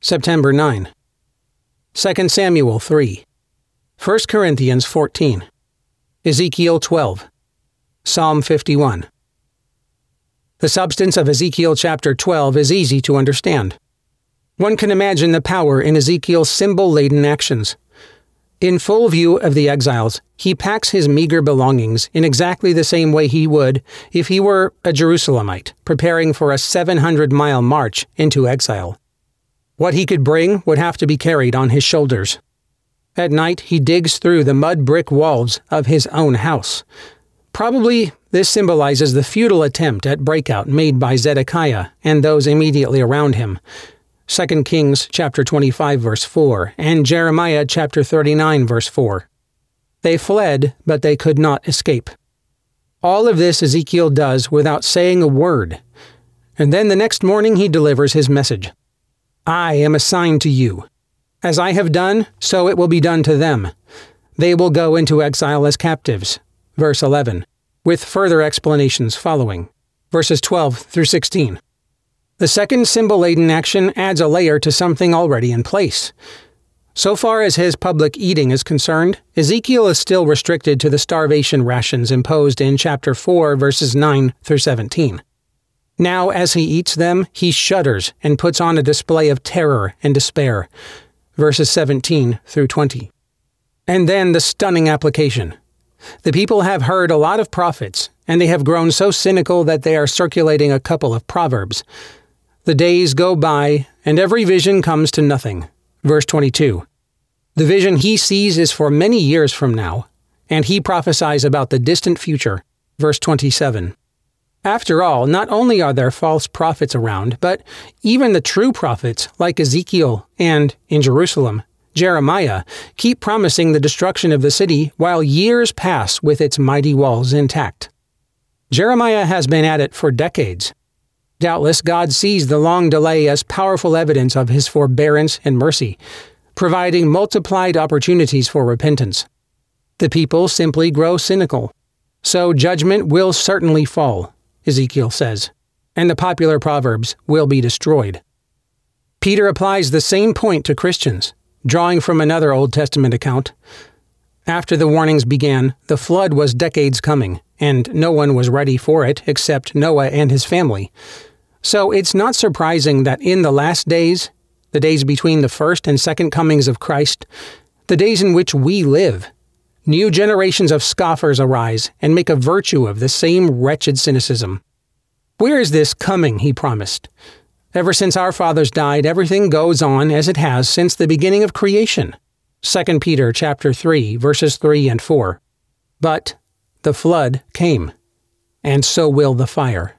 September 9. 2 Samuel 3. 1 Corinthians 14. Ezekiel 12. Psalm 51. The substance of Ezekiel chapter 12 is easy to understand. One can imagine the power in Ezekiel's symbol-laden actions. In full view of the exiles, he packs his meager belongings in exactly the same way he would if he were a Jerusalemite preparing for a 700-mile march into exile. What he could bring would have to be carried on his shoulders. At night, he digs through the mud brick walls of his own house. Probably this symbolizes the futile attempt at breakout made by Zedekiah and those immediately around him. 2 Kings chapter 25 verse 4 and Jeremiah chapter 39 verse 4. They fled, but they could not escape. All of this Ezekiel does without saying a word. And then the next morning he delivers his message. I am assigned to you. As I have done, so it will be done to them. They will go into exile as captives. Verse 11, with further explanations following. Verses 12 through 16. The second symbol-laden action adds a layer to something already in place. So far as his public eating is concerned, Ezekiel is still restricted to the starvation rations imposed in chapter 4, verses 9 through 17. Now, as he eats them, he shudders and puts on a display of terror and despair. Verses 17 through 20. And then the stunning application. The people have heard a lot of prophets, and they have grown so cynical that they are circulating a couple of proverbs. The days go by, and every vision comes to nothing. Verse 22. The vision he sees is for many years from now, and he prophesies about the distant future. Verse 27. After all, not only are there false prophets around, but even the true prophets, like Ezekiel and, in Jerusalem, Jeremiah, keep promising the destruction of the city while years pass with its mighty walls intact. Jeremiah has been at it for decades. Doubtless, God sees the long delay as powerful evidence of his forbearance and mercy, providing multiplied opportunities for repentance. The people simply grow cynical. So judgment will certainly fall, Ezekiel says, and the popular proverbs will be destroyed. Peter applies the same point to Christians, drawing from another Old Testament account. After the warnings began, the flood was decades coming, and no one was ready for it except Noah and his family. So it's not surprising that in the last days, the days between the first and second comings of Christ, the days in which we live, new generations of scoffers arise and make a virtue of the same wretched cynicism. Where is this coming, he promised? Ever since our fathers died, everything goes on as it has since the beginning of creation. 2 Peter chapter 3, verses 3 and 4. But the flood came, and so will the fire.